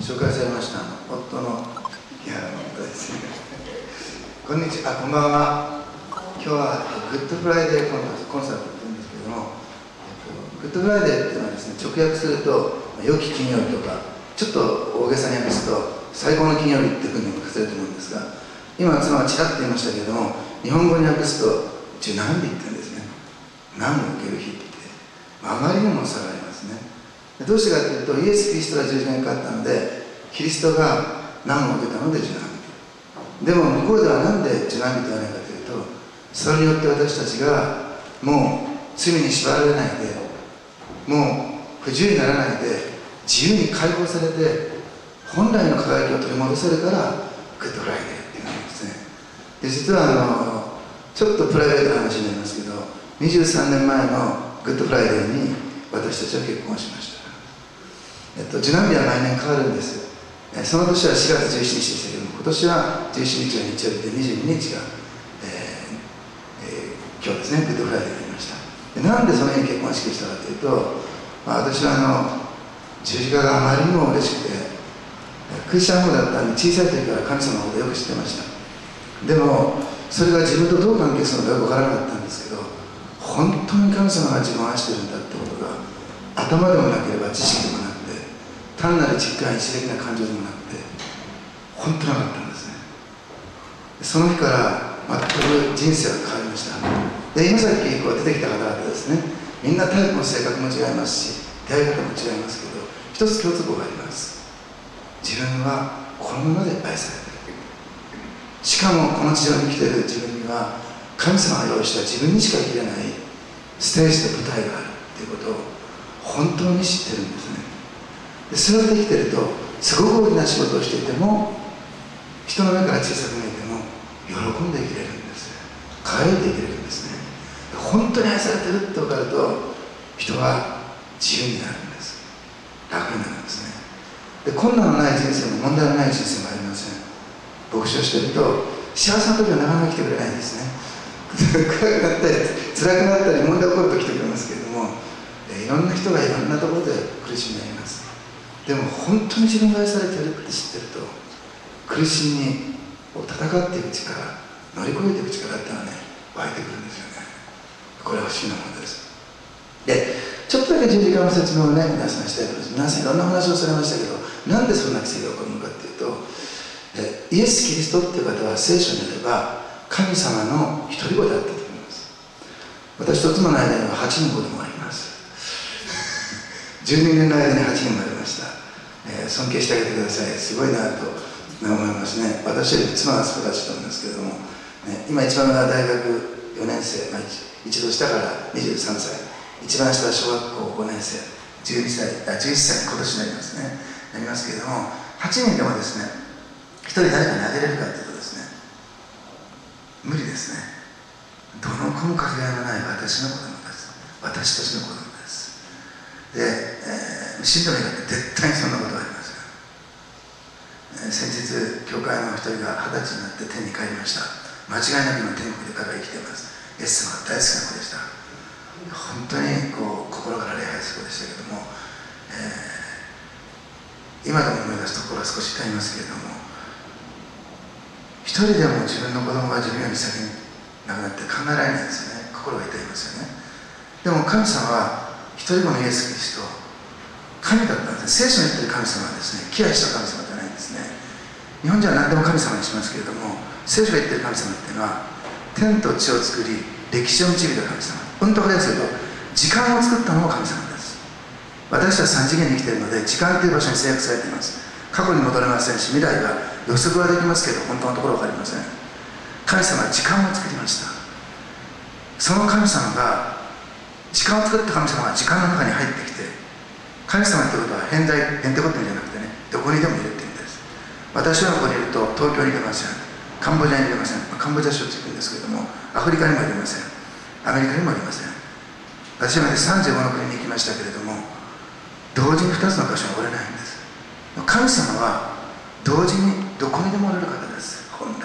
紹介されました夫の木原誠です。こんにちは、こんばんは。今日はグッドフライデーコンサートって言うんですけども、グッドフライデーっていうのはですね、直訳すると良き金曜日とか、ちょっと大げさに訳すと最高の金曜日っていうふうにも書かれると思うんですが、今妻はちらっと言いましたけれども、日本語に訳すと十何日って言うんですね。何を受ける日って、あまりにも差がありますね。どうしてかというと、イエス・キリストが十字架にかかったので、キリストが難を受けたので十何日。でも向こうでは何で十何日と言わないかというと、それによって私たちがもう罪に縛られないで、もう不自由にならないで、自由に解放されて、本来の輝きを取り戻せるから、グッドフライデーっていうのなんですね。で、実はちょっとプライベートな話になりますけど、23年前のグッドフライデーに私たちは結婚しました。受難日は毎年変わるんです。その年は4月17日でしたけども、今年は17日が日曜日で22日が、今日ですね、グッドフライデーになりました。で、なんでその日に結婚式をしたかというと、私は十字架があまりにも嬉しくて、クリスチャン語だったんで、小さい時から神様のことをよく知ってました。でも、それが自分とどう関係するのかよくわからなかったんですけど、本当に神様が自分を愛してるんだってことが、頭でもなければ知識でもなくて、単なる実感、一時的な感情でもなくて、本当なかったんですね。その日から全く人生が変わりました。で、今さっき出てきた方々ですね、みんなタイプも性格も違いますし、出会い方も違いますけど、一つ共通項があります。自分はこのままで愛されている。しかもこの地上に来ている自分には、神様が用意した自分にしか生きれないステージと舞台があるということを本当に知ってるんですね。で、そうやって生きてると、すごく大きな仕事をしていても、人の目から小さく見えても喜んで生きれるんです。輝いて生きれるんですね。本当に愛されてるって分かると、人は自由になるんです。楽になるんですね。で、困難のない人生も問題のない人生もありません。牧師をしていると、幸せな時はなかなか来てくれないんですね。暗くなったり、辛くなったり、問題が起こると来てくれますけれども、いろんな人がいろんなところで苦しみになります。でも本当に自分が愛されているって知ってると、苦しみを戦っていく力、乗り越えていく力っていうのはね、湧いてくるんですよね。これは不思議なものです。で、ちょっとだけ十字架の説明をね、皆さんしたいと思います。皆さんいろんな話をされましたけど、なんでそんな奇跡が起こるのかっていうと、イエス・キリストっていう方は聖書によれば、神様の一人子であったと思います。私と妻の間には8人子供がいます。12年の間に8人生まれました。尊敬してあげてください。すごいなと思いますね。私より妻が素晴らしいと思うんですけれども、今一番上は大学4年生、一度下から23歳、一番下は小学校5年生、11歳に今年になりますね。なりますけれども、8人でもですね、1人誰かにあげれるかというとですね、無理ですね。どの子もかけがえのない私の子供です。私たちの子供です。で、信徒の中で絶対にそんなことはありません。先日、教会の一人が20歳になって天に帰りました。間違いなく今天国で彼は生きています。イエス様が大好きな子でした。本当に心から礼拝する子でしたけども、今でも思い出すところは少し痛みますけれども、一人でも自分の子供が自分より先に亡くなって考えられないですよね。心が痛いますよね。でも神様は一人子のイエス・キリスト、神だったんです。聖書に言ってる神様はですね、気配した神様じゃないんですね。日本人は何でも神様にしますけれども、聖書が言ってる神様っていうのは、天と地を作り、歴史を導いた神様。うんと早くすると、時間を作ったのも神様です。私たち3次元に生きているので、時間という場所に制約されています。過去に戻れませんし、未来は予測はできますけど、本当のところは分かりません。神様は時間を作りました。その神様が、時間を作った神様が時間の中に入ってきて、神様ということはへんてこってんじゃなくてね、どこにでもいるって意味です。私はここにいると東京にいれません。カンボジアにいれません。カンボジアしょっちゅう行くんですけれども、アフリカにもいれません。アメリカにもいれません。私は35の国に行きましたけれども、同時に2つの箇所におれないんです。神様は同時にどこにでもおれる方です。本来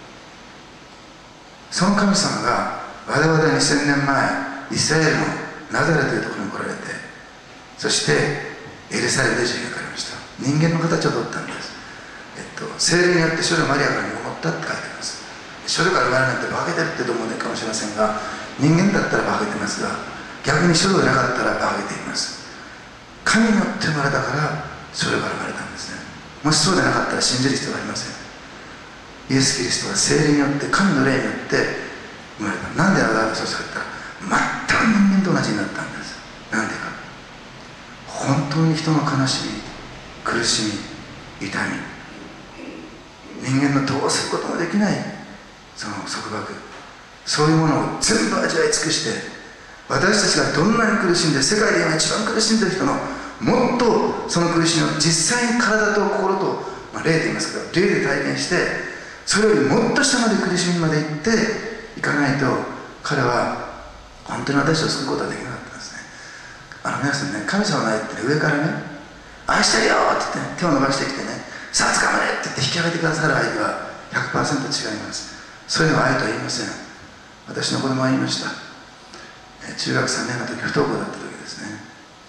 その神様が我々2000年前イスラエルのナザレというところに来られて、そしてエルサレムで十字架かれました。 人間の形をとったんです。聖霊によって処女マリアから身ごもったって書いてます。処女から生まれなんて化けてるってと思うかもしれませんが、人間だったら化けてますが、逆に処女でなかったら化けています。神によって生まれたから処女から生まれたんですね。もしそうでなかったら信じる必要はありません。イエス・キリストは聖霊によって、神の霊によって生まれた。なんであなたがそうしたかって言ったら、全く人間と同じになったんです。なんでか、本当に人の悲しみ、苦しみ、痛み、人間のどうすることもできないその束縛、そういうものを全部味わい尽くして、私たちがどんなに苦しんで、世界で今一番苦しんでる人のもっとその苦しみを実際に体と心と、霊と言いますけど、霊で体験して、それよりもっと下まで苦しみまで行っていかないと、彼は本当に私を救うことはできなかったんですね。皆さんね、神様の愛ってね、上からね、愛してるよって言って、ね、手を伸ばしてきてね、さあ掴まれって言って引き上げてくださる愛は 100% 違います。そういうのは愛とは言いません。私の子供は言いました。中学3年の時、不登校だった時ですね。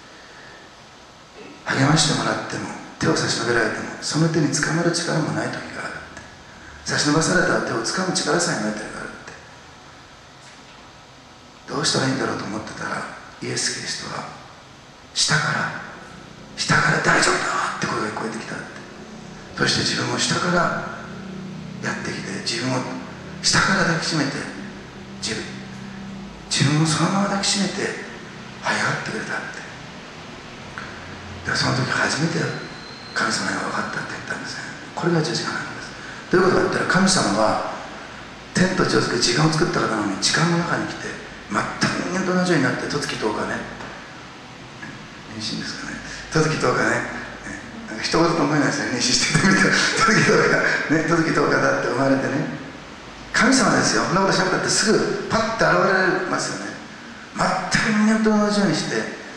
励ましてもらっても、手を差し伸べられても、その手に掴まる力もない時があるって。差し伸ばされた手を掴む力さえない時があるって。どうしたらいいんだろうと思ってたら、イエス・キリストは下から大丈夫だって声が聞こえてきたって。そして自分を下からやってきて、自分を下から抱きしめて、自分をそのまま抱きしめて這い上がってくれたって。でその時初めて神様が分かったって言ったんですね。これが十字架なんです。どういうことかって言ったら、神様は天と地を作り時間を作った方なのに、時間の中に来て全く人間と同じようになって、十月10日ね、妊娠ですかね、十月10日ね、なんか一言と思えないですよね、妊娠しててみたら十月10日だって生まれてね、神様ですよ。そんなことしなくたってすぐパッて現れられますよね。全く人間と同じようにして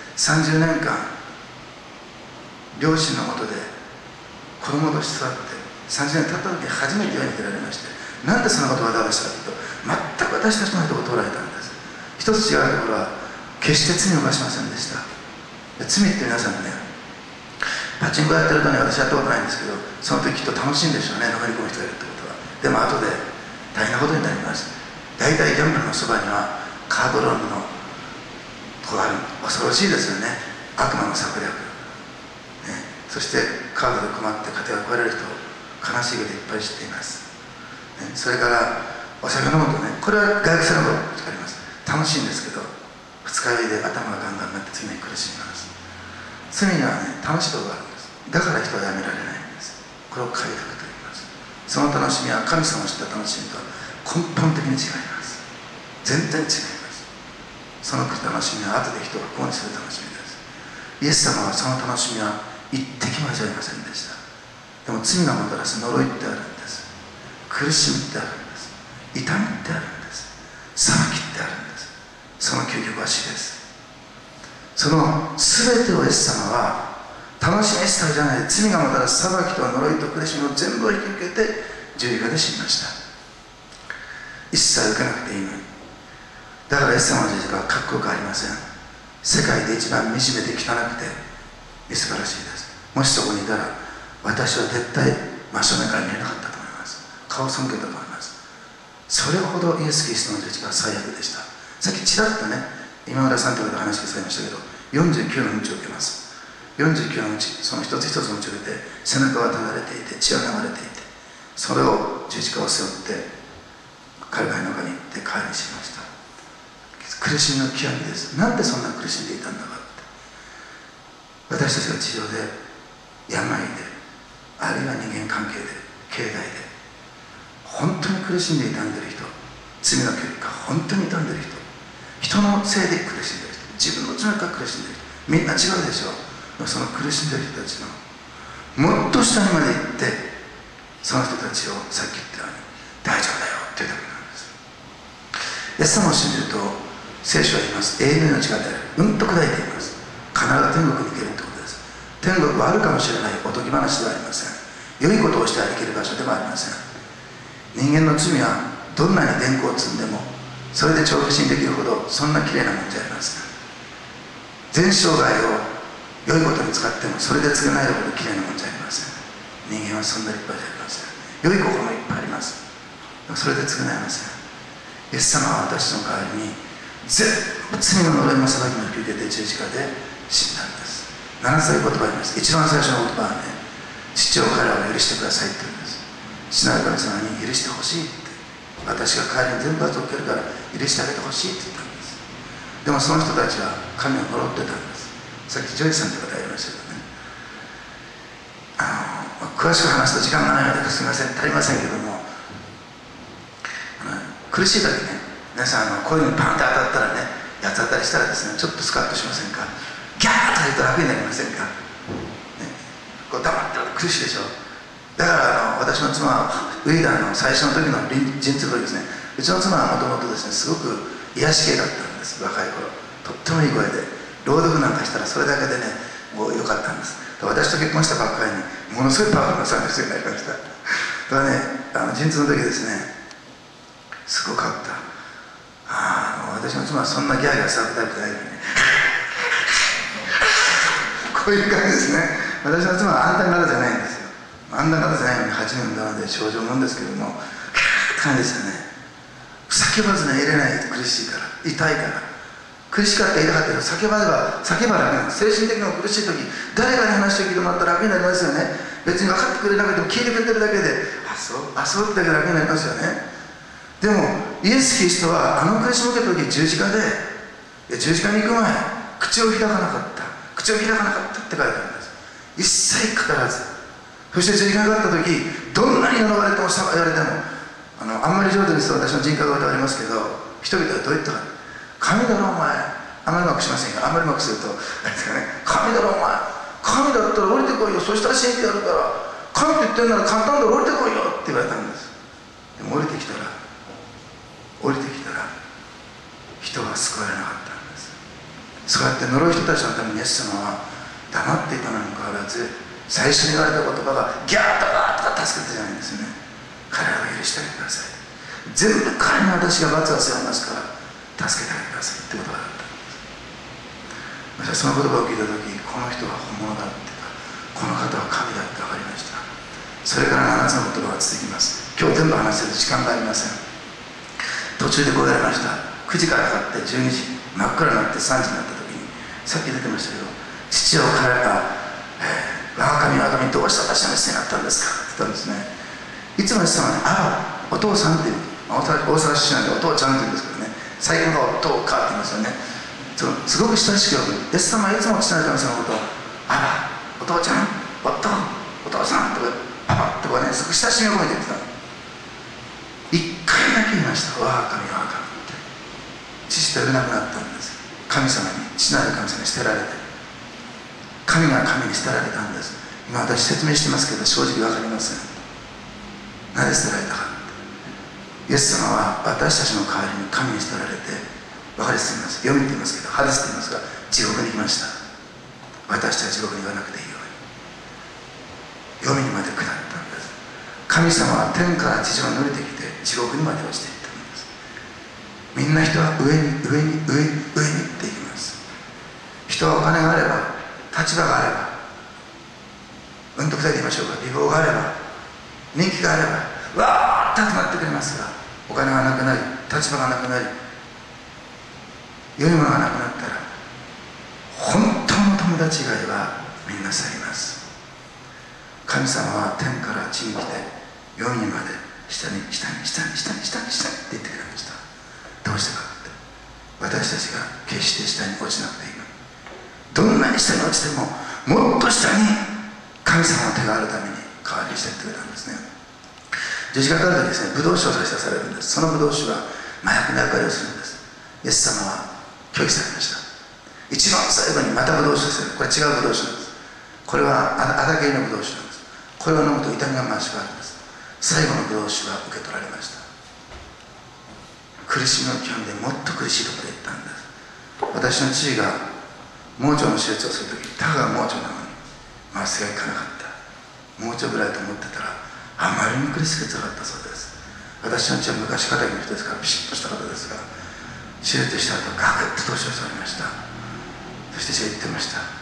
30年間両親のもとで子供として育って、30年経った時に初めて世に出られまして、なんでそんなことをわざわざしたかというと、全く私たちの人を捉えたんです。一つ違うところは、決して罪を犯しませんでした。罪って皆さんね、パチンコやってるとね、私やったことないんですけど、その時きっと楽しいんでしょうね、のめり込む人がいるってことは。でも後で大変なことになります。大体ギャンブルのそばにはカードローンのとこがある。恐ろしいですよね、悪魔の策略、ね、そしてカードで困って家庭が壊れる人、悲しいこといっぱい知っています、ね、それからお酒飲むとね、これは外国のことあります。楽しいんですけど、二日酔いで頭がガンガンになって次の日苦しみます。罪にはね、楽しいところがあるんです。だから人はやめられないんです。これを快楽と言います。その楽しみは神様を知った楽しみとは根本的に違います。全然違います。その楽しみは後で人を不幸にする楽しみです。イエス様はその楽しみは一滴も味わいませんでした。でも罪がもたらす呪いってあるんです。苦しみってあるんです。痛みってあるんです。裁きってあるんです。その究極は死です。その全てをイエス様は楽しみしたじゃない、罪がもたらす裁きと呪いと苦しみを全部引き受けて十字架で死にました。一切受けなくていいのに。だからイエス様の十字架はかっこよくありません。世界で一番惨めで汚くてみすばらしいです。もしそこにいたら、私は絶対真正面から見えなかったと思います。顔を背けたと思います。それほどイエス・キリストの十字架は最悪でした。さっきちらっとね、今村さんとかで話をされましたけど、49の鞭を受けます。49の鞭、その一つ一つの鞭を受けて、背中はただれていて、血は流れていて、それを十字架を背負ってカルバリの中に行って帰りしました。苦しみの極みです。なんでそんな苦しんでいたんだかって。私たちが地上で病で、あるいは人間関係で、経済で本当に苦しんで痛んでいる人、罪の結果本当に痛んでいる人、人のせいで苦しんでいる人、自分の罪から苦しんでいる人、みんな違うでしょう。その苦しんでいる人たちのもっと下にまで行って、その人たちをさっき言ったように大丈夫だよって言うだけなんです。イエス様を信じると聖書は言います。永遠の命が出る。うんと砕いています。必ず天国に行けるってことです。天国はあるかもしれないおとぎ話ではありません。良いことをしてはいける場所でもありません。人間の罪はどんなに善行を積んでも、それで長期にできるほどそんなきれいなもんじゃありません。全生涯を良いことに使ってもそれで償えるほどきれいなもんじゃありません。人間はそんな立派じゃありません。良い心もいっぱいあります。それで償えません。イエス様は私の代わりに全部罪の呪いも裁きも引き受けて十字架で死んだんです。7つ言葉あります。一番最初の言葉はね、父を彼らを許してくださいって言うんです。父なる神様に許してほしいって、私が代わりに全部罰を受けるから許してあげてほしいって言ったんです。でもその人たちは神を呪ってたんです。さっきジョイさんという方がいましたけどね、詳しく話すと時間がないのですみません、足りませんけども、苦しい時ね、皆さんこういうのにパンって当たったらね、八つ当たりしたらですね、ちょっとスカッとしませんか。ギャーッと言うと楽になりませんか、ね、こう黙ってると苦しいでしょ。だから私の妻はウィーダーの最初の時の陣痛の時ですね、うちの妻はもともとですね、すごく癒し系だったんです。若い頃とってもいい声で朗読なんかしたらそれだけでね、もう良かったんです。私と結婚したばっかりにものすごいパワフルなサービスになりました。だからね、陣痛の時ですね、すごかった。私の妻はそんなギャーギャー騒ぐタイプじゃないのにねこういう感じですね。私の妻はあんた方じゃないんですよ。あんた方じゃないのに8年なので症状なんですけども、感じですよね。叫ばずにいれない。苦しいから、痛いから、苦しかったら痛かったけど、叫ば楽なんです。精神的にも苦しい時、誰かに話を聞いてもらったら楽になりますよね。別に分かってくれなくても聞いてくれてるだけで、あそうってだけで楽になりますよね。でもイエス・キリストは苦しむけた時、十字架に行く前、口を開かなかったって書いてあるんです。一切語らず、そして十字架にかかった時、どんなに呪われても言われても、あんまり上手にすると私の人格が疑われますけど、人々はどう言ったか、神だろお前、あんまりうまくしませんが、あんまりうまくするとあれですかね、神だろお前、神だったら降りてこいよ、そしたら信じてやるから、神って言ってんなら簡単だろ降りてこいよって言われたんです。でも降りてきたら人は救われなかったんです。そうやって呪う人たちのためにイエス様は黙っていたのにもかかわらず、最初に言われた言葉がギャーッとガーッと助けてじゃないんですよね。彼らを許してあげてください、全部彼に私が罰を背負いますから助けてあげてくださいって言葉だったんです。私はその言葉を聞いた時、この人は本物だっていうか、この方は神だって分かりました。それから7つの言葉が続きます。今日全部話せる時間がありません。途中でこう言われました。9時からかかって12時、真っ暗になって3時になった時に、さっき出てましたけど、父を彼が我が神どうして私の店になったんですかって言ったんですね。いつもイエス様はね、お父さんっていう、大阪出身なんでお父ちゃんって言うんですけどね、最近のお父かって言いますよね。すごく親しく呼ぶ。イエス様はいつも父なる神様のことをお父ちゃん、お父さんとかパパとかね、すごく親しみを込めて言ってた。一回だけ言いました。我が神って。父と呼べなくなったんです。神様に、父なる神様に捨てられて、神が神に捨てられたんです。今私説明してますけど、正直分かりません。なぜ捨てられたか。イエス様は私たちの代わりに神に捨てられて、分かりすぎます。読みって言いますけど、ハデスって言いますが、地獄に行きました。私たちは地獄に行かなくていいように。読みにまで下ったんです。神様は天から地上に降りてきて、地獄にまで落ちていったんです。みんな人は上にって言います。人はお金があれば、立場があれば、うんとくさいで言いましょうか、美貌があれば、人気があれば、わーっと集まってくれますが、お金がなくなり、立場がなくなり、良いものがなくなったら、本当の友達以外はみんな去ります。神様は天から地に来て、世にまで下にって言ってくれました。どうしてかって、私たちが決して下に落ちなくていいの。どんなに下に落ちても、もっと下に神様の手があるために代わりにしてってくれたんですね。十字架からですね、ブドウ酒を差し出されるんです。そのブドウ酒は麻薬の役割をするんです。イエス様は拒否されました。一番最後にまたブドウ酒をする。これ違うブドウ酒なんです。これはあだけのブドウ酒なんです。これを飲むと痛みが増しがあるんです。最後のブドウ酒は受け取られました。苦しみの極みでもっと苦しいところで言ったんです。私の父が盲腸の手術をするとき、たかが盲腸なのに麻酔がいかなかった。盲腸ぐらいと思ってたら、あまりに苦しくつらかったそうです。私の父は昔肩の人ですからピシッとした方ですが、手術した後ガクッと年を取りました。そして父は言ってました。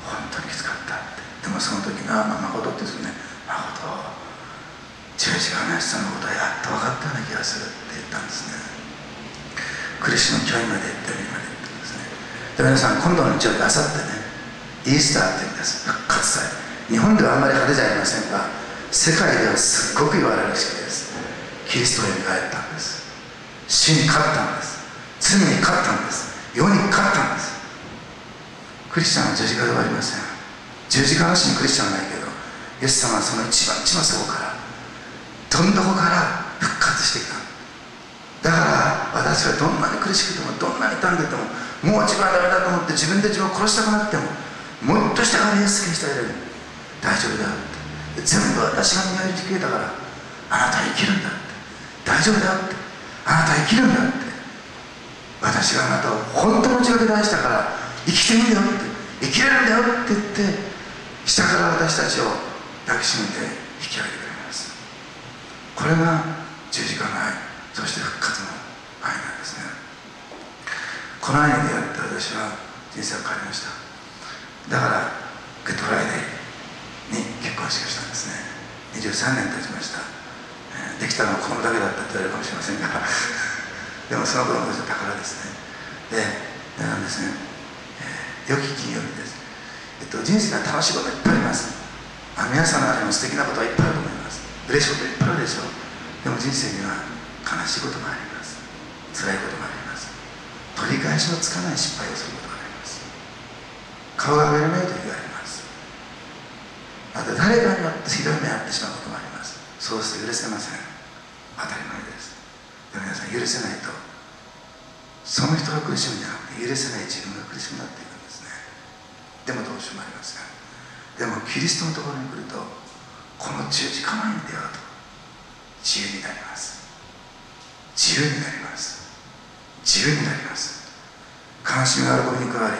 本当にきつかったって。でもその時が誠って言うんですよね。誠、十字架の愛しさのことはやっと分かったような気がするって言ったんですね。苦しみの距離まで行ってみまで行ったんですね。で皆さん、今度の日曜日、あさってね、イースターって言うんです。復活祭。日本ではあんまり派手じゃありませんが、世界ではすっごく言われる式です。キリストが蘇ったんです。死に勝ったんです。罪に勝ったんです。世に勝ったんです。クリスチャンは十字架ではありません。十字架なしにクリスチャンはないけど、イエス様はその一番地の底からどん底から復活してきた。だから私はどんなに苦しくても、どんなに痛んでても、もう自分はダメだと思って自分で自分を殺したくなっても、もっとしたからイエス・キリストがいる。大丈夫だよって。全部私が磨いてくれたから、あなたは生きるんだって。大丈夫だよって。あなたは生きるんだって。私があなたを本当の内側で愛したから生きてみるよって、生きれるんだよって言って、下から私たちを抱きしめて引き上げてくれます。これが十字架の愛、そして復活の愛なんですね。この愛に出会って私は人生を変えました。だからグッドフライデーに結婚式をしたんですね。23年経ちました。できたのは子供だけだったと言われるかもしれませんがでもその子供たちの宝ですね。でなんですね、良き金曜日です。人生が楽しいこといっぱいあります。皆さんの中にも素敵なことはいっぱいあると思います。嬉しいこといっぱいあるでしょう。でも人生には悲しいこともあります。辛いこともあります。取り返しのつかない失敗をすることがあります。顔が上がらない時があります。また誰かによってひどい目に遭ってしまうこともあります。そうすると許せません。当たり前です。でも皆さん、許せないとその人が苦しむんじゃなくて、許せない自分が苦しくなっていくんですね。でもどうしようもありません。でもキリストのところに来ると、この十字架の前に出会うと自由になります。自由になります。自由になります。悲しみが喜びに変わり、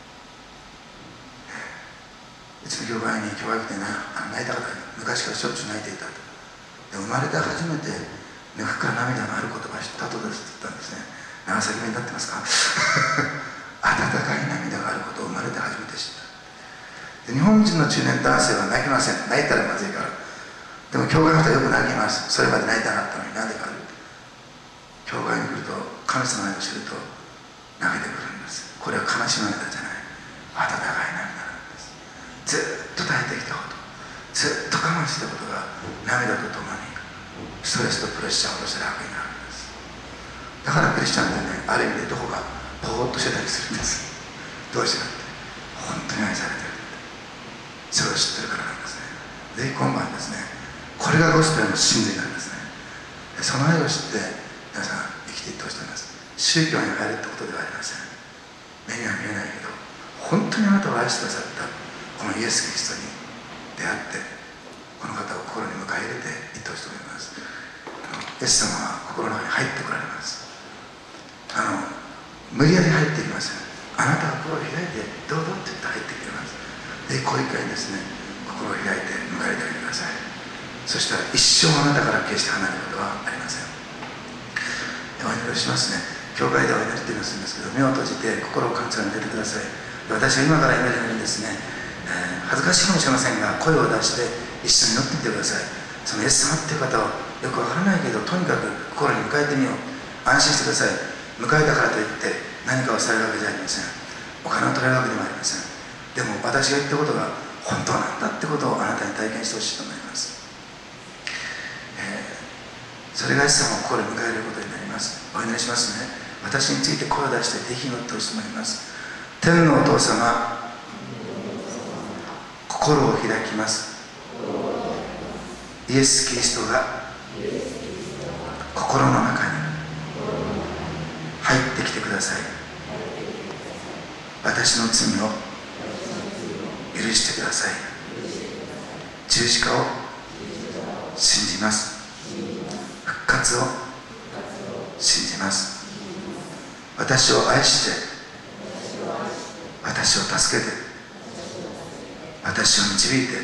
うちの教会に教会来て泣いた方に、昔からしょっちゅう泣いていたと。で生まれて初めて目から涙のある言葉を知ったとですって言ったんですね。長崎弁になってますか温かい涙があることを生まれて初めて知った。で日本人の中年男性は泣きません。泣いたらまずいから。でも教会の人はよく泣きます。それまで泣いたなったのになんでか。教会に来ると、神様の愛を知ると泣けてくるんです。これは悲しみの涙じゃない、温かい涙なんです。ずっと耐えてきたこと、ずっと我慢してたことが涙とともにストレスとプレッシャーを落として楽になるんです。だからクリスチャンってね、ある意味でどこかポーッとしてたりするんです。どうしてかって、本当に愛されてるって、それを知ってるからなんですね。で今晩ですね、これがゴスペルの真髄なんですね。でその愛を知って皆さん生きていってほしいと思います。宗教に入るってことではありません。目には見えないけど、本当にあなたを愛してくださったこのイエス・キリストに出会って、この方を心に迎え入れていってほしいと思います。イエス様は心の中に入ってこられます。無理やり入っていきません。あなたは心を開いてどうぞって言って入ってきます。でこういう会にですね、心を開いて迎えてあげてください。そしたら一生あなたから決して離れることはありません。お祈りをしますね。教会ではお祈りって言いますんですけど、目を閉じて心を神様に入れてください。私は今から祈るようにですね、恥ずかしいかもしれませんが、声を出して一緒に祈ってみてください。そのイエス様っていう方をよくわからないけど、とにかく心に迎えてみよう。安心してください。迎えたからといって何かをされるわけじゃありません。お金を取られるわけでもありません。でも私が言ったことが本当なんだってことをあなたに体験してほしいと思います。それがイエス様を心に迎えることになります。お祈りしますね。私について声を出してぜひ祈ってほしいと思います。天のお父様、心を開きます。イエス・キリストが心の中に入ってきてください。私の罪を許してください。十字架を信じます。復活を信じます。私を愛して私を助けて私を導いて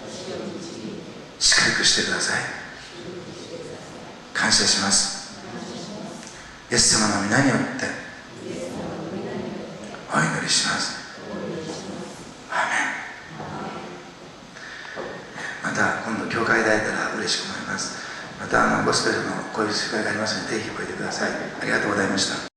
祝福してください。感謝します。イエス様の皆によってお祈りします。アーメン。 た今度教会で会えたら嬉しく思います。またゴスペルのこういう集会がありますので、ぜひおいでください。ありがとうございました。